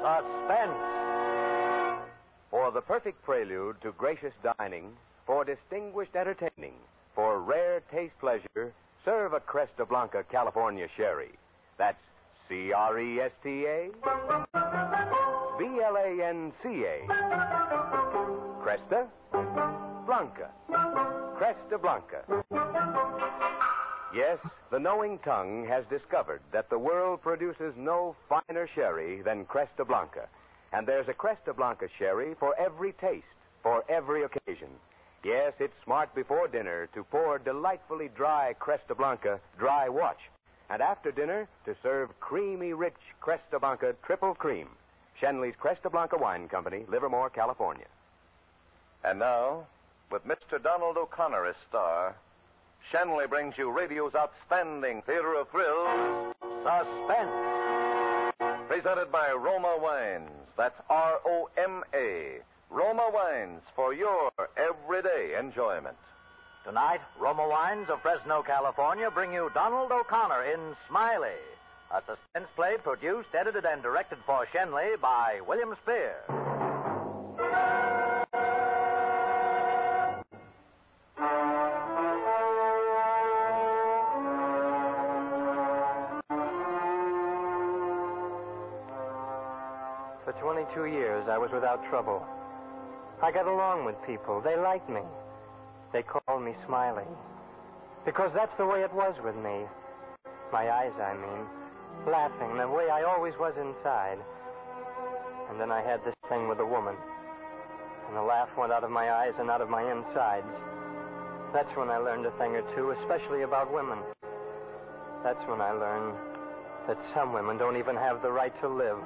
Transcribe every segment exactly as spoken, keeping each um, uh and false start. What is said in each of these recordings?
Suspense. For the perfect prelude to gracious dining, for distinguished entertaining, for rare taste pleasure, serve a Cresta Blanca California Sherry. That's C R E S T A B L A N C A. Cresta Blanca. Cresta Blanca. Yes, the knowing tongue has discovered that the world produces no finer sherry than Cresta Blanca. And there's a Cresta Blanca sherry for every taste, for every occasion. Yes, it's smart before dinner to pour delightfully dry Cresta Blanca dry watch. And after dinner, to serve creamy, rich Cresta Blanca triple cream. Shenley's Cresta Blanca Wine Company, Livermore, California. And now, with Mister Donald O'Connor as star, Shenley brings you radio's outstanding theater of thrills, Suspense. Presented by Roma Wines. That's R O M A. Roma Wines for your everyday enjoyment. Tonight, Roma Wines of Fresno, California bring you Donald O'Connor in Smiley, a suspense play produced, edited, and directed for Shenley by William Spear. For twenty-two years, I was without trouble. I got along with people. They liked me. They called me Smiley. Because that's the way it was with me. My eyes, I mean. Laughing the way I always was inside. And then I had this thing with a woman. And the laugh went out of my eyes and out of my insides. That's when I learned a thing or two, especially about women. That's when I learned that some women don't even have the right to live.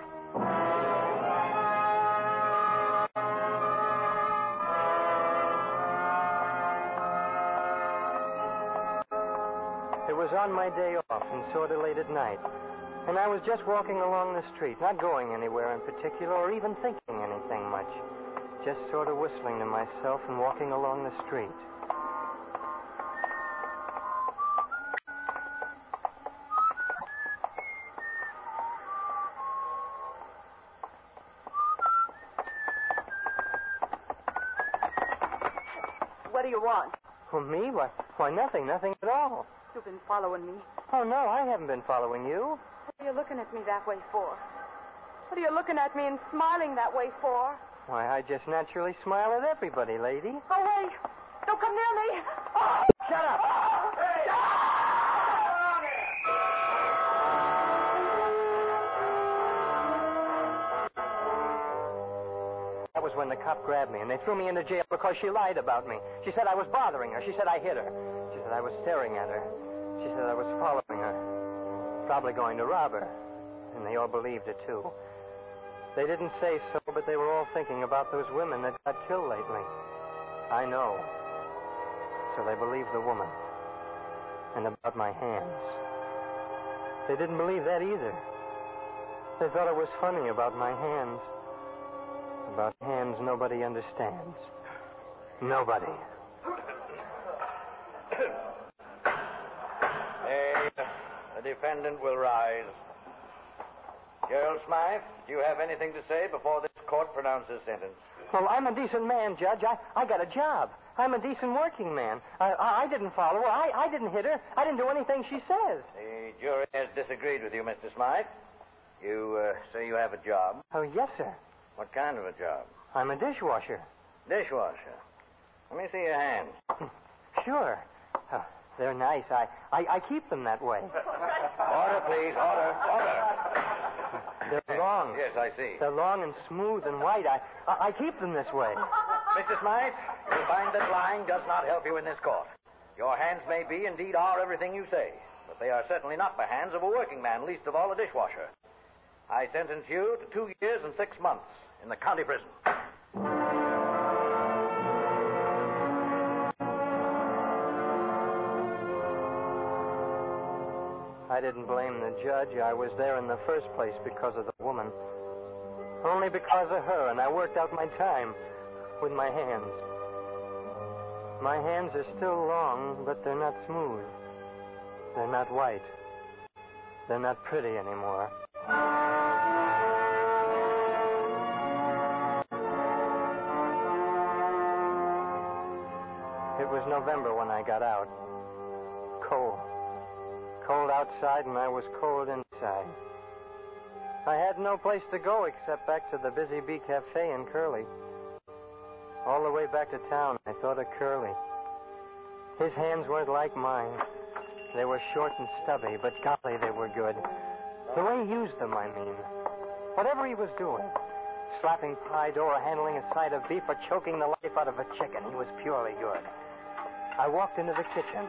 It was on my day off and sort of late at night. And I was just walking along the street, not going anywhere in particular or even thinking anything much. Just sort of whistling to myself and walking along the street. What do you want? Well, me? Why, why, nothing, nothing at all. You've been following me. Oh, no, I haven't been following you. What are you looking at me that way for? What are you looking at me and smiling that way for? Why, I just naturally smile at everybody, lady. Oh, wait. Don't come near me. Oh! Shut up. Oh! Hey! That was when the cop grabbed me, and they threw me into jail because she lied about me. She said I was bothering her. She said I hit her. She said I was staring at her. She said I was following her. Probably going to rob her. And they all believed it, too. They didn't say so, but they were all thinking about those women that got killed lately. I know. So they believed the woman. And about my hands. They didn't believe that either. They thought it was funny about my hands. About hands nobody understands. Nobody. Hey, the defendant will rise. Gerald Smythe, do you have anything to say before this court pronounces sentence? Well, I'm a decent man, Judge. I, I got a job. I'm a decent working man. I, I, I didn't follow her. I, I didn't hit her. I didn't do anything she says. The jury has disagreed with you, Mister Smythe. You uh, say you have a job. Oh, yes, sir. What kind of a job? I'm a dishwasher. Dishwasher. Let me see your hands. Sure. Oh, they're nice. I, I, I keep them that way. Order, please. Order. Order. They're long. Yes, I see. They're long and smooth and white. I, I, I keep them this way. Mister Smythe, you'll find that lying does not help you in this court. Your hands may be, indeed are, everything you say. But they are certainly not the hands of a working man, least of all a dishwasher. I sentence you to two years and six months in the county prison. I didn't blame the judge. I was there in the first place because of the woman. Only because of her, and I worked out my time with my hands. My hands are still long, but they're not smooth. They're not white. They're not pretty anymore. It was November when I got out. Cold. Cold outside, and I was cold inside. I had no place to go except back to the Busy Bee Cafe in Curly. All the way back to town, I thought of Curly. His hands weren't like mine. They were short and stubby, but golly, they were good. The way he used them, I mean. Whatever he was doing, slapping pie dough or handling a side of beef or choking the life out of a chicken, he was purely good. I walked into the kitchen,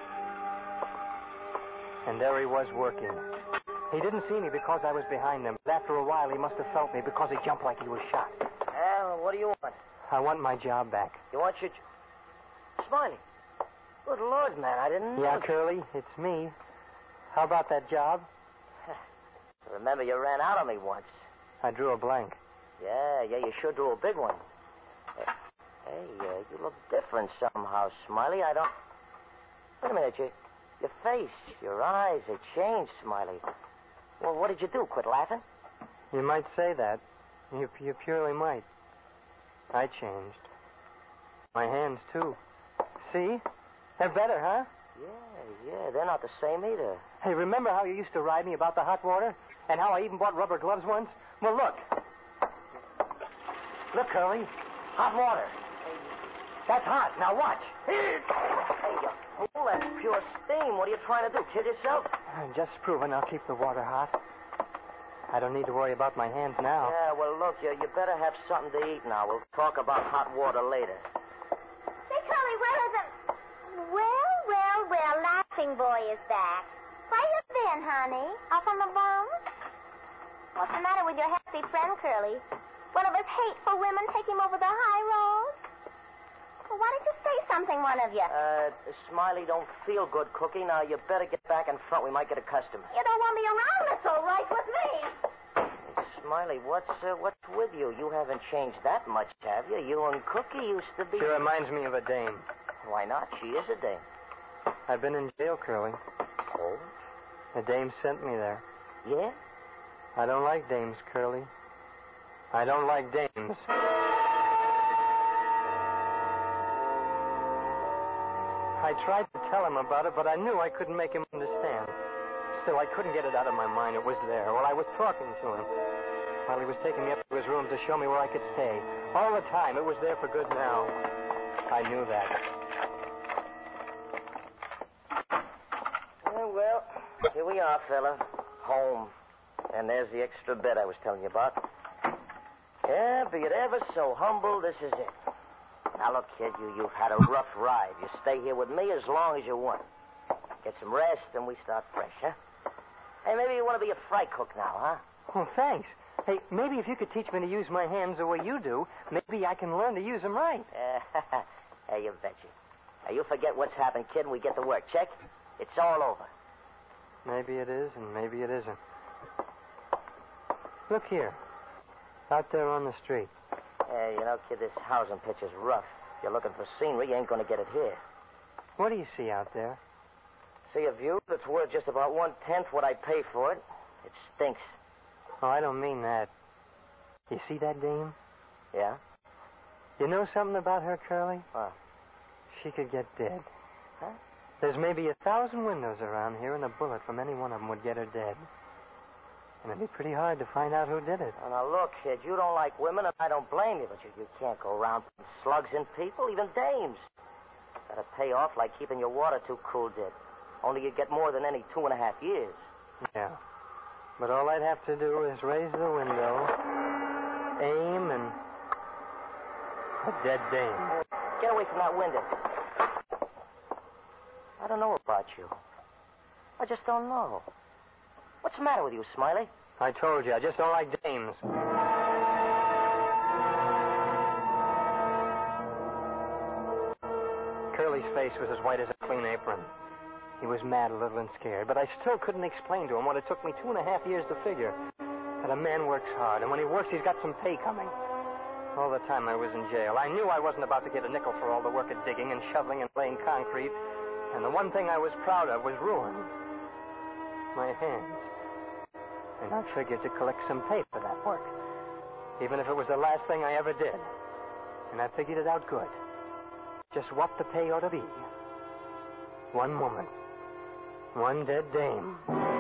and there he was working. He didn't see me because I was behind him, but after a while he must have felt me because he jumped like he was shot. Well, what do you want? I want my job back. You want your... J- Smiley. Good Lord, man, I didn't know. Yeah, Curly, it's me. How about that job? Remember, you ran out on me once. I drew a blank. Yeah, yeah, you sure drew a big one. Hey, hey uh, you look different somehow, Smiley. I don't... Wait a minute, your, your face, your eyes, they changed, Smiley. Well, what did you do? Quit laughing? You might say that. You, you purely might. I changed. My hands, too. See? They're better, huh? Yeah, yeah, they're not the same either. Hey, remember how you used to ride me about the hot water? And how I even bought rubber gloves once? Well, look. Look, Curly. Hot water. That's hot. Now watch. Hey, you fool, that's pure steam. What are you trying to do, kill yourself? I'm just proving I'll keep the water hot. I don't need to worry about my hands now. Yeah, well, look, you, you better have something to eat now. We'll talk about hot water later. Say, Curly, where is it? Well, well, well, Laughing Boy is back. Where you been, honey? Off on the bum? What's the matter with your happy friend, Curly? One of us hateful women take him over the high road? Well, why don't you say something, one of you? Uh, Smiley don't feel good, Cookie. Now, you better get back in front. We might get a customer. You don't want me around, that's all right with me. Hey, Smiley, what's uh, what's with you? You haven't changed that much, have you? You and Cookie used to be... She reminds me of a dame. Why not? She is a dame. I've been in jail, Curly. Oh? The dame sent me there. Yeah? I don't like dames, Curly. I don't like dames. I tried to tell him about it, but I knew I couldn't make him understand. Still, I couldn't get it out of my mind. It was there. Well, I was talking to him while he was taking me up to his room to show me where I could stay. All the time, it was there for good now. I knew that. Uh, well, here we are, fella. Home. And there's the extra bed I was telling you about. Yeah, be it ever so humble, this is it. Now, look, kid, you, you've had a rough ride. You stay here with me as long as you want. Get some rest, and we start fresh, huh? Hey, maybe you want to be a fry cook now, huh? Oh, thanks. Hey, maybe if you could teach me to use my hands the way you do, maybe I can learn to use them right. Hey, you betcha. Now, you forget what's happened, kid, and we get to work. Check? It's all over. Maybe it is, and maybe it isn't. Look here. Out there on the street. Hey, you know, kid, this housing pitch is rough. If you're looking for scenery, you ain't going to get it here. What do you see out there? See a view that's worth just about one-tenth what I pay for it. It stinks. Oh, I don't mean that. You see that dame? Yeah? You know something about her, Curly? What? She could get dead. Huh? There's maybe a thousand windows around here, and a bullet from any one of them would get her dead. And it'd be pretty hard to find out who did it. Well, now, look, kid, you don't like women, and I don't blame you, but you, you can't go around putting slugs in people, even dames. Gotta pay off like keeping your water too cool did. Only you get more than any two and a half years. Yeah. But all I'd have to do is raise the window, aim, and... a dead dame. Get away from that window. I don't know about you. I just don't know. What's the matter with you, Smiley? I told you, I just don't like dames. Curly's face was as white as a clean apron. He was mad, a little, and scared, but I still couldn't explain to him what it took me two and a half years to figure. That a man works hard, and when he works, he's got some pay coming. All the time I was in jail, I knew I wasn't about to get a nickel for all the work of digging and shoveling and laying concrete, and the one thing I was proud of was ruin. My hands. And I figured to collect some pay for that work, even if it was the last thing I ever did. And I figured it out good. just what the pay ought to be. One woman. One dead dame.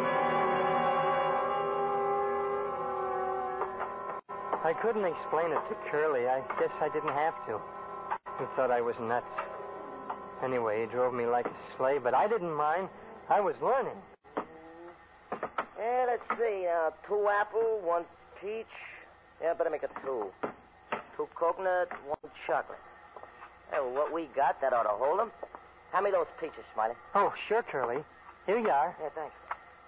I couldn't explain it to Curly. I guess I didn't have to. He thought I was nuts. Anyway, he drove me like a slave, but I didn't mind. I was learning. Yeah, let's see. Uh, two apple, one peach. Yeah, better make it two. Two coconut, one chocolate. Hey, well, what we got, that ought to hold 'em. Hand me those peaches, Smiley. Oh, sure, Curly. Here you are. Yeah, thanks.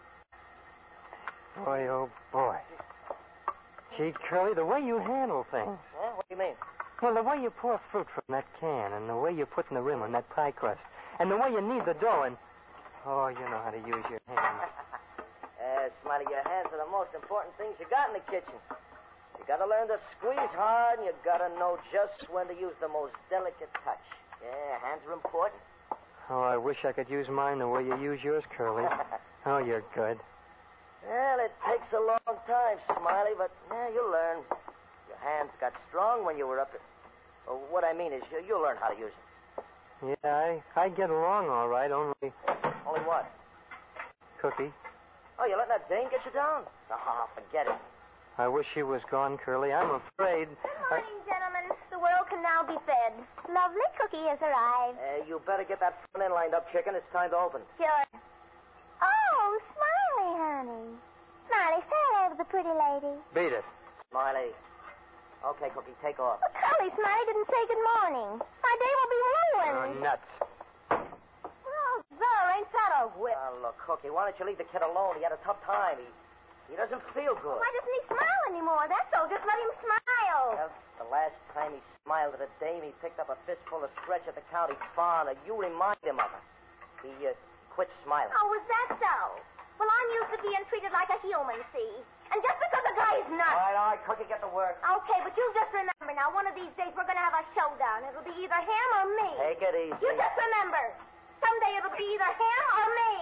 Boy, oh, boy. Gee, Curly, the way you handle things. Yeah, what do you mean? Well, the way you pour fruit from that can, and the way you put in the rim on that pie crust, and the way you knead the dough, and... Oh, you know how to use your hands. uh, Smiley, your hands are the most important things you got in the kitchen. You gotta learn to squeeze hard, and you gotta know just when to use the most delicate touch. Yeah, hands are important. Oh, I wish I could use mine the way you use yours, Curly. Oh, you're good. Well, it takes a long time, Smiley, but yeah, you'll learn. Your hands got strong when you were up at... Well, what I mean is, you, you'll learn how to use them. Yeah, I, I get along all right, only... Only what? Cookie. Oh, you letting that dame get you down? Oh, forget it. I wish she was gone, Curly. I'm afraid... Good morning, gentlemen. The world can now be fed. Lovely Cookie has arrived. Uh, you better get that front end lined up, chicken. It's time to open. Sure. Oh, Smiley, honey. Smiley, say hello to the pretty lady. Beat it. Smiley. Okay, Cookie, take off. Well, Curly, Smiley didn't say good morning. My day will be ruined. Oh, nuts. Oh, there, ain't that a whip? Oh, look, Cookie, why don't you leave the kid alone? He had a tough time. He, he doesn't feel good. Why doesn't he smile anymore? That's all. Just let him smile. Well, the last time he smiled at a dame, he picked up a fistful of scratch at the county farm, and you remind him of it. He uh, quit smiling. Oh, was that so? Well, I'm used to being treated like a human, see? And just because a guy's All nuts. right, all right, Cookie, get to work. Okay, but you just remember now, one of these days we're going to have a showdown. It'll be either him or me. Take it easy. You just remember, someday it'll be either him or me.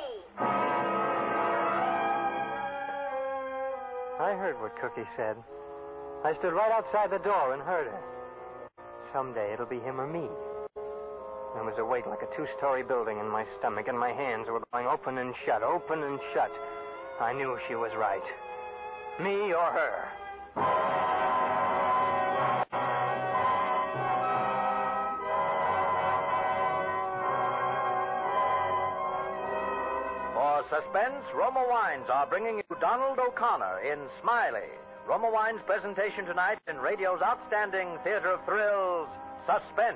I heard what Cookie said. I stood right outside the door and heard her. Someday it'll be him or me. There was a weight like a two-story building in my stomach, and my hands were going open and shut, open and shut. I knew she was right. Me or her. For suspense, Roma Wines are bringing you Donald O'Connor in Smiley. Roma Wines' presentation tonight in radio's outstanding theater of thrills, Suspense.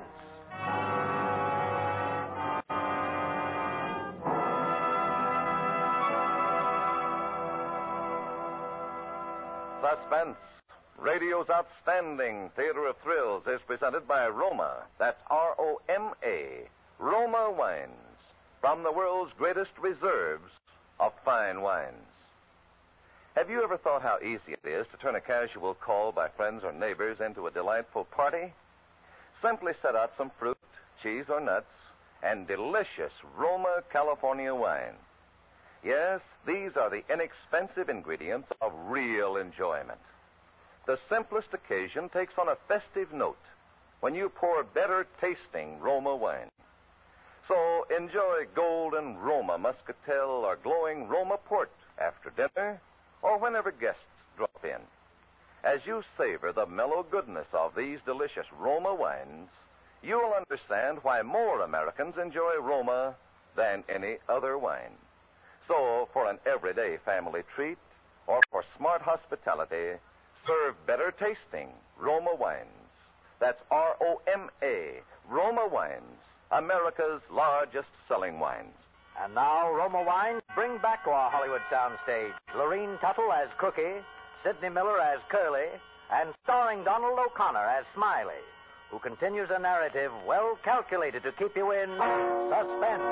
Suspense, radio's outstanding theater of thrills, is presented by Roma. That's R O M A. Roma Wines, from the world's greatest reserves of fine wines. Have you ever thought how easy it is to turn a casual call by friends or neighbors into a delightful party? Simply set out some fruit, cheese, or nuts, and delicious Roma California wine. Yes, these are the inexpensive ingredients of real enjoyment. The simplest occasion takes on a festive note when you pour better tasting Roma wine. So enjoy golden Roma Muscatel or glowing Roma Port after dinner or whenever guests drop in. As you savor the mellow goodness of these delicious Roma wines, you'll understand why more Americans enjoy Roma than any other wine. So, for an everyday family treat or for smart hospitality, serve better tasting Roma wines. That's R O M A, Roma Wines, America's largest selling wines. And now, Roma Wines bring back to our Hollywood soundstage Lorene Tuttle as Cookie, Sidney Miller as Curly, and starring Donald O'Connor as Smiley, who continues a narrative well calculated to keep you in suspense.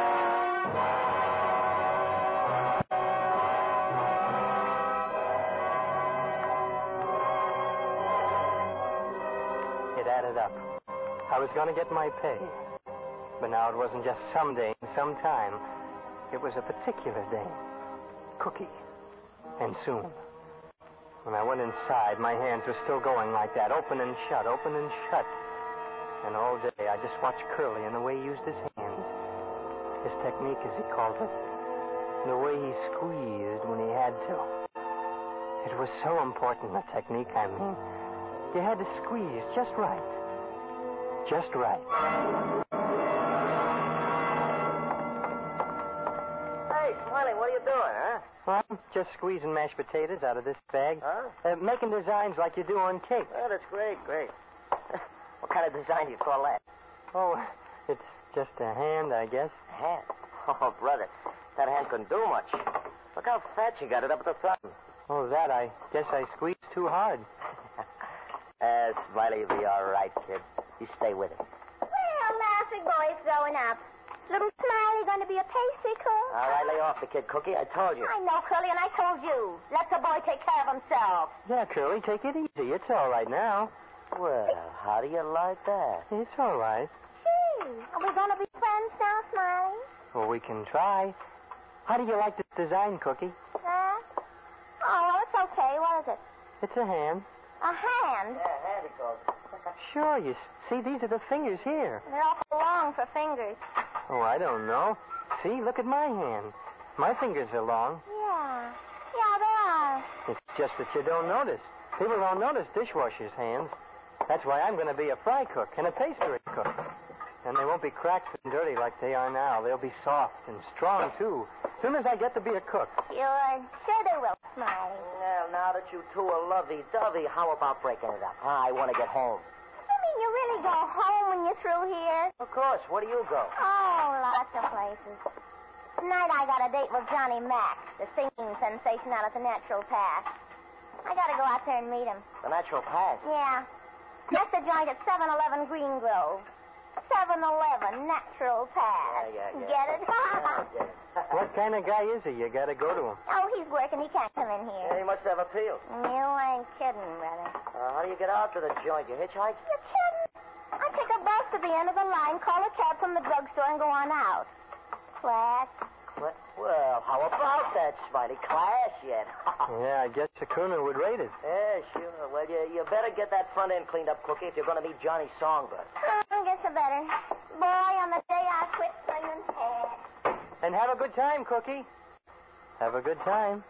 It added up. I was going to get my pay. But now it wasn't just some day, some time. It was a particular day. Cookie. And soon. When I went inside, my hands were still going like that, open and shut, open and shut. And all day I just watched Curly and the way he used his hands. His technique, as he called it. The way he squeezed when he had to. It was so important, the technique, I mean. You had to squeeze just right. Just right. Hey, Smiley, what are you doing, huh? Well, I'm just squeezing mashed potatoes out of this bag. Huh? Uh, making designs like you do on cake. Oh, that's great, great. What kind of design do you call that? Oh, it's just a hand, I guess. A hand? Oh, brother, that hand couldn't do much. Look how fat you got it up at the thumb. Oh, that, I guess I squeezed too hard. Uh, Smiley, you'll be all right, kid. You stay with it. Well, Laughing Boy's growing up. Little Smiley going to be a pastry cook? All right, lay off the kid, Cookie. I told you. I know, Curly, and I told you. Let the boy take care of himself. Yeah, Curly, take it easy. It's all right now. Well, how do you like that? It's all right. Gee, are we going to be friends now, Smiley? Well, we can try. How do you like this design, Cookie? That? Oh, well, it's okay. What is it? It's a hand. A hand? Yeah, hand it goes. Sure, you s- see, these are the fingers here. They're awful long for fingers. Oh, I don't know. See, look at my hand. My fingers are long. Yeah. Yeah, they are. It's just that you don't notice. People don't notice dishwashers' hands. That's why I'm going to be a fry cook and a pastry cook. And they won't be cracked and dirty like they are now. They'll be soft and strong, too. As soon as I get to be a cook. Sure. Sure they will, Smiley. Well, now that you two are lovey-dovey, how about breaking it up? I want to get home. You mean you really go home when you're through here? Of course. Where do you go? Oh, lots of places. Tonight I got a date with Johnny Mack, the singing sensation out at the Natural Pass. I gotta go out there and meet him. The Natural Pass. Yeah. That's the joint at seven eleven Green Grove. seven eleven Natural Pass. Yeah, yeah, yeah. Get it? I get it. What kind of guy is he? You got to go to him. Oh, he's working. He can't come in Yeah, here. he must have appeal. You ain't kidding, brother. Uh, how do you get out to the joint? You hitchhike? You're kidding? I take a bus to the end of the line, call a cab from the drugstore, and go on out. Class. What? Well, how about that, Smiley? Class yet? Yeah, I guess the Cooner would rate it. Yeah, sure. Well, you, you better get that front end cleaned up, Cookie, if you're going to meet Johnny Songbird. I guess I better. Boy, on the day I quit singing hair. And have a good time, Cookie. Have a good time.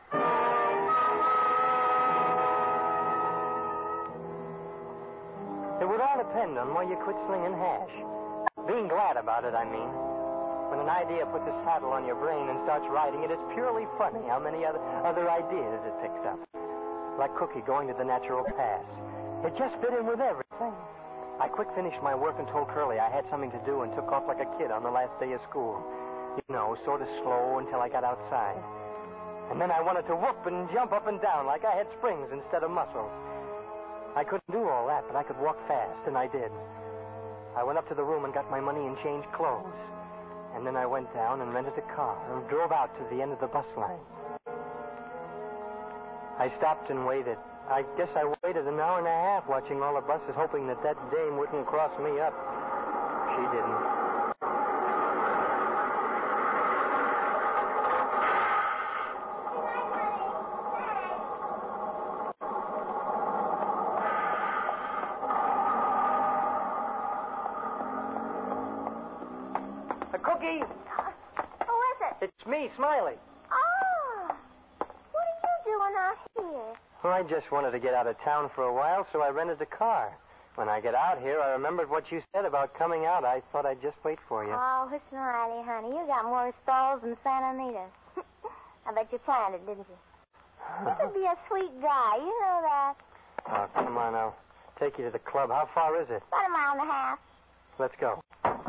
It would all depend on why you quit slinging hash. Being glad about it, I mean. When an idea puts a saddle on your brain and starts riding it, it's purely funny how many other, other ideas it picks up. Like Cookie going to the Natural Pass. It just fit in with everything. I quick finished my work and told Curly I had something to do and took off like a kid on the last day of school. You know, sort of slow until I got outside. And then I wanted to whoop and jump up and down like I had springs instead of muscles. I couldn't do all that, but I could walk fast, and I did. I went up to the room and got my money and changed clothes. And then I went down and rented a car and drove out to the end of the bus line. I stopped and waited. I guess I waited an hour and a half watching all the buses, hoping that that dame wouldn't cross me up. She didn't. A cookie! Who is it? It's me, Smiley. Oh. What are you doing out here? Well, I just wanted to get out of town for a while, so I rented a car. When I get out here, I remembered what you said about coming out. I thought I'd just wait for you. Oh, Smiley, honey, you got more stalls than Santa Anita. I bet you planned it, didn't you? You could be a sweet guy. You know that. Oh, come on, I'll take you to the club. How far is it? About a mile and a half. Let's go.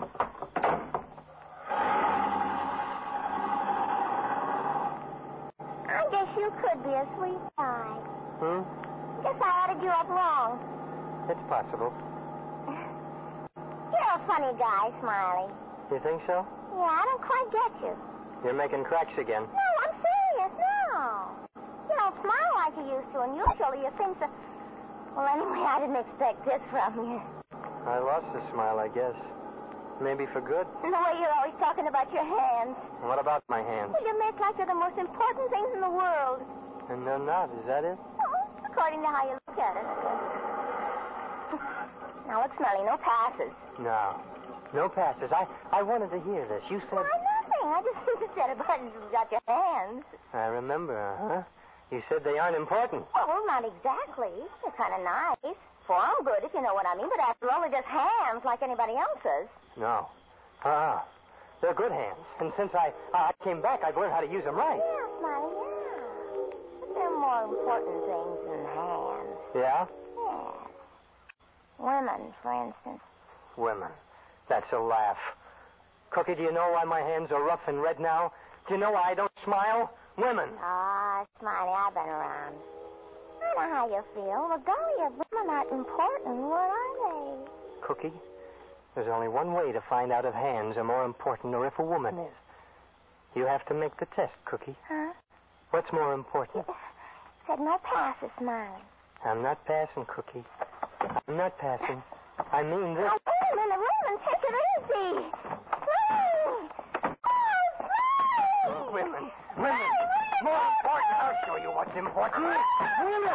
I guess you could be a sweet guy. Hmm? Guess I added you up wrong. It's possible. You're a funny guy, Smiley. You think so? Yeah, I don't quite get you. You're making cracks again. No, I'm serious. No. You don't smile like you used to, and usually you think that... Well, anyway, I didn't expect this from you. I lost the smile, I guess. Maybe for good. And the way you're always talking about your hands. What about my hands? Well, you make like they're the most important things in the world. And they're not, is that it? Well, according to how you look at it. Now, look, Smelly, no passes. No. No passes. I, I wanted to hear this. You said... Why, nothing. I just said about you got your hands. I remember, huh? You said they aren't important. Well, not exactly. They're kind of nice. Form good, if you know what I mean. But after all, they're just hands like anybody else's. No. Ah. They're good hands. And since I, I came back, I've learned how to use them right. Yeah, Smiley, yeah. But there are more important things than hands. Yeah? Yeah. Women, for instance. Women. That's a laugh. Cookie, do you know why my hands are rough and red now? Do you know why I don't smile? Women. Ah, Smiley, I've been around. I know how you feel. Well, golly, if women aren't important, what are they? Cookie, there's only one way to find out if hands are more important or if a woman is. You have to make the test, Cookie. Huh? What's more important? Said no passes, Smiley. I'm not passing, Cookie. I'm not passing. I mean this. Now, wait a minute, wait a minute. Take it easy. Smiley! Oh, Smiley! Women. Women. More important. I'll show you what's important. Women.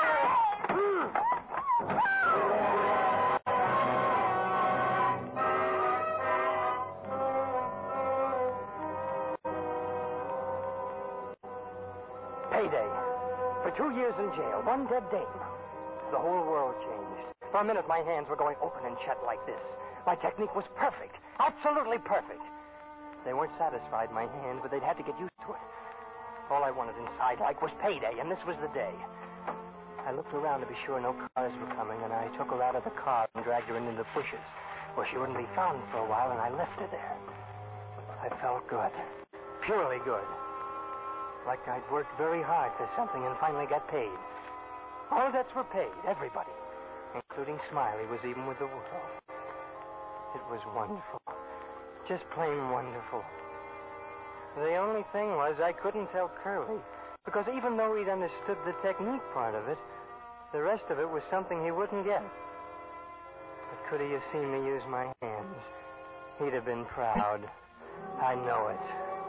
Payday. For two years in jail, one dead dame. The whole world changed. For a minute, my hands were going open and shut like this. My technique was perfect. Absolutely perfect. They weren't satisfied, my hands, but they'd had to get used to it. All I wanted inside like was payday, and this was the day. I looked around to be sure no cars were coming, and I took her out of the car and dragged her into the bushes, where she wouldn't be found for a while, and I left her there. I felt good. Purely good. Like I'd worked very hard for something and finally got paid. All debts were paid, everybody, including Smiley, was even with the world. It was wonderful. Just plain wonderful. The only thing was I couldn't tell Curly, because even though he'd understood the technique part of it, the rest of it was something he wouldn't get. But could he have seen me use my hands, he'd have been proud. I know it.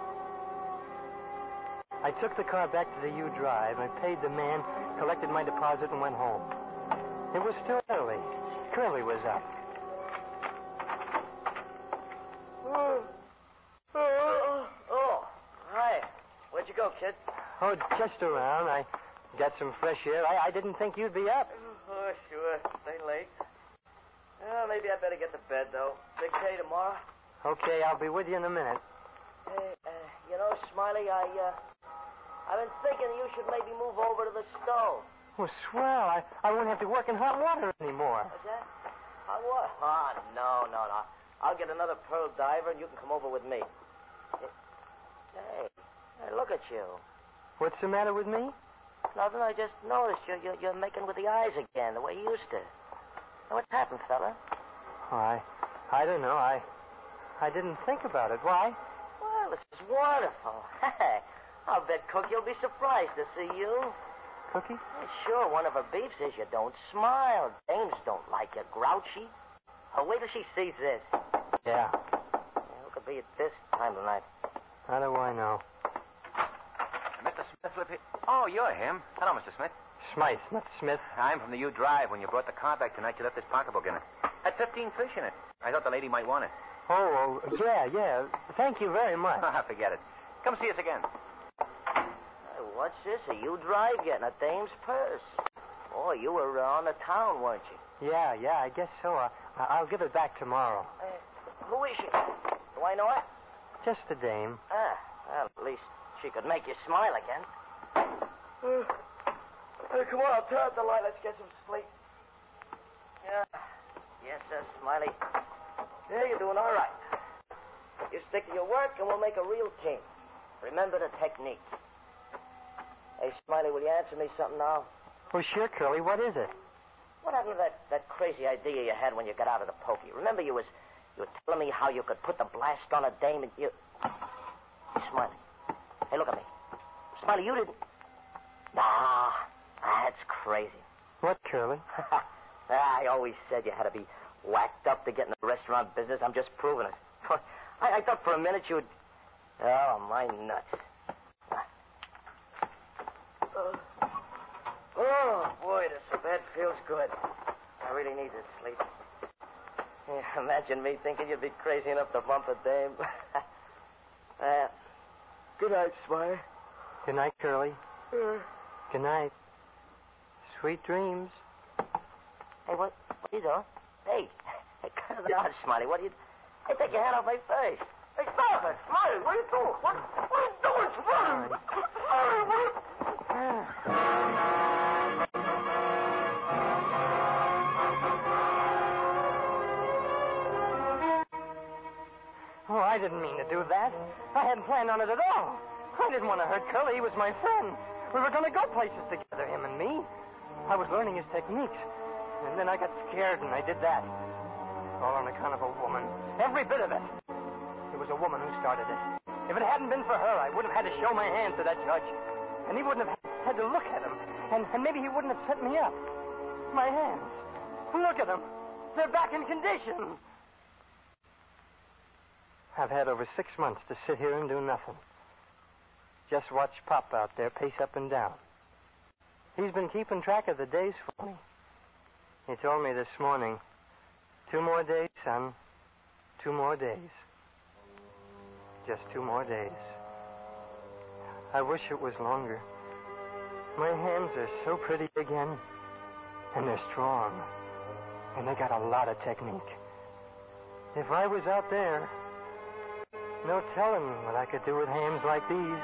I took the car back to the U Drive. I paid the man, collected my deposit, and went home. It was still early. Curly was up. Oh, oh, oh, hi. Where'd you go, kid? Oh, just around. I got some fresh air. I, I didn't think you'd be up. Oh, sure. Stay late. Well, maybe I better get to bed, though. Big day tomorrow. Okay, I'll be with you in a minute. Hey, uh, you know, Smiley, I, uh, I've been thinking you should maybe move over to the stove. Well, swell. I, I won't have to work in hot water anymore. What's that? Hot water? Oh, no, no, no. I'll get another pearl diver, and you can come over with me. Hey, hey, look at you. What's the matter with me? Nothing. I just noticed you're, you're, you're making with the eyes again, the way you used to. Now, what's happened, fella? Oh, I, I don't know. I, I didn't think about it. Why? Well, this is wonderful. Hey, I'll bet Cook you'll be surprised to see you. Cookie? Well, sure, one of her beefs is you don't smile. Dames don't like you grouchy. Oh, wait till she sees this. Yeah. Yeah, who could be at this time of night? How do I know? Mister Smith live here? Oh, you're him. Hello, Mister Smith. Smythe, not Smith. I'm from the U Drive. When you brought the car back tonight, you left this pocketbook in it. Had fifteen fish in it. I thought the lady might want it. Oh, oh, yeah, yeah. Thank you very much. Forget it. Come see us again. Hey, what's this? A U Drive getting a dame's purse? Boy, you were uh, on the town, weren't you? Yeah, yeah, I guess so. Uh, I'll give it back tomorrow. Uh, who is she? Do I know her? Just a dame. Ah, well, at least she could make you smile again. Uh, hey, come on, I'll turn out the light. Let's get some sleep. Yeah. Yes, sir, Smiley. Yeah, you're doing all right. You stick to your work, and we'll make a real team. Remember the technique. Hey, Smiley, will you answer me something now? Oh, sure, Curly. What is it? What happened to that, that crazy idea you had when you got out of the pokey? Remember you was you were telling me how you could put the blast on a dame and you... Hey, Smiley. Hey, look at me. Smiley, you didn't... Nah, that's crazy. What, Curly? I always said you had to be whacked up to get in the restaurant business. I'm just proving it. I, I thought for a minute you'd... Oh, my nuts. Uh, oh, boy, this bed feels good. I really need this sleep. Yeah, imagine me thinking you'd be crazy enough to bump a dame. uh, good night, Smiley. Good night, Curly. Uh, Good night. Sweet dreams. hey, what, what are you doing? Hey, hey, cut it out, Smiley. What are you... Hey, take your hand off my face. Hey, stop it. Smiley, what are you doing? What, what are you doing, Smiley? Smiley, what are you... Oh, I didn't mean to do that. I hadn't planned on it at all. I didn't want to hurt Curly. He was my friend. We were going to go places together, him and me. I was learning his techniques. And then I got scared and I did that. All on account of a woman. Every bit of it. It was a woman who started it. If it hadn't been for her, I wouldn't have had to show my hand to that judge. And he wouldn't have had to look at him. And, and maybe he wouldn't have set me up. My hands. Look at them. They're back in condition. I've had over six months to sit here and do nothing. Just watch Pop out there pace up and down. He's been keeping track of the days for me. He told me this morning, two more days, son. Two more days. Just two more days. I wish it was longer. My hands are so pretty again. And they're strong. And they got a lot of technique. If I was out there, no telling what I could do with hands like these.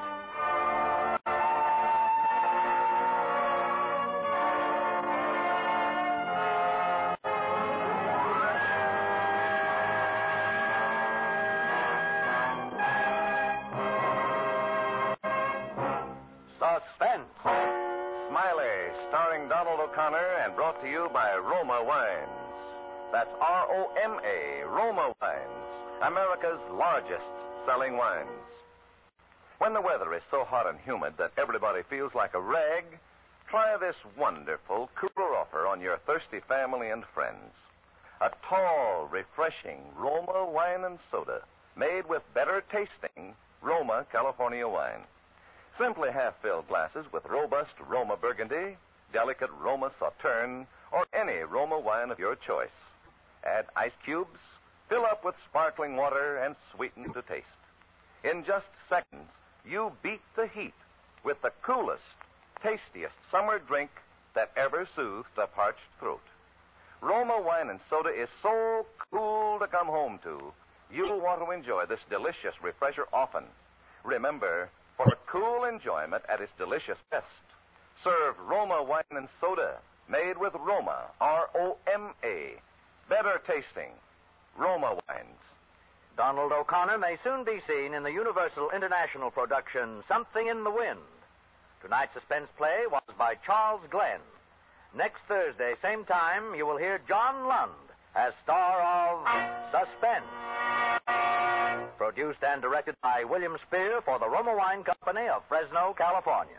Suspense. Smiley, starring Donald O'Connor and brought to you by Roma Wines. That's R O M A, Roma Wines, America's largest selling wines. When the weather is so hot and humid that everybody feels like a rag, try this wonderful cooler offer on your thirsty family and friends. A tall, refreshing Roma wine and soda made with better tasting Roma California wine. Simply half-filled glasses with robust Roma Burgundy, delicate Roma Sauterne, or any Roma wine of your choice. Add ice cubes, fill up with sparkling water, and sweeten to taste. In just seconds, you beat the heat with the coolest, tastiest summer drink that ever soothed a parched throat. Roma wine and soda is so cool to come home to, you'll want to enjoy this delicious refresher often. Remember, for cool enjoyment at its delicious best, serve Roma wine and soda made with Roma, R O M A. Better tasting Roma wines. Donald O'Connor may soon be seen in the Universal International production Something in the Wind. Tonight's suspense play was by Charles Glenn. Next Thursday, same time, you will hear John Lund as star of Suspense. Produced and directed by William Spear for the Roma Wine Company of Fresno, California.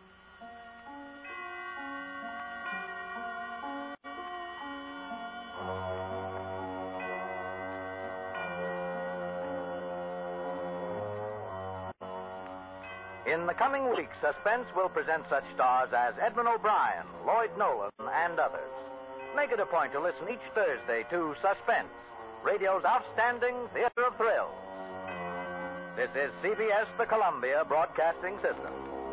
In the coming weeks, Suspense will present such stars as Edmund O'Brien, Lloyd Nolan, and others. Make it a point to listen each Thursday to Suspense, radio's outstanding theater of thrills. This is C B S, the Columbia Broadcasting System.